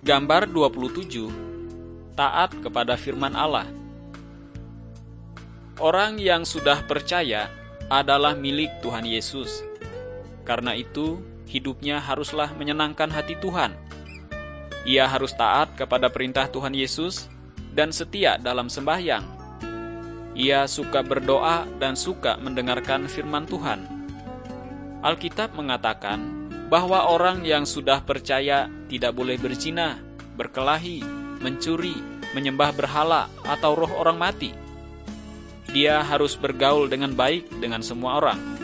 Gambar 27. Taat kepada firman Allah. Orang yang sudah percaya adalah milik Tuhan Yesus. Karena itu, hidupnya haruslah menyenangkan hati Tuhan. Ia harus taat kepada perintah Tuhan Yesus dan setia dalam sembahyang. Ia suka berdoa dan suka mendengarkan firman Tuhan. Alkitab mengatakan bahwa orang yang sudah percaya tidak boleh berzina, berkelahi, mencuri, menyembah berhala, atau roh orang mati. Dia harus bergaul dengan baik dengan semua orang.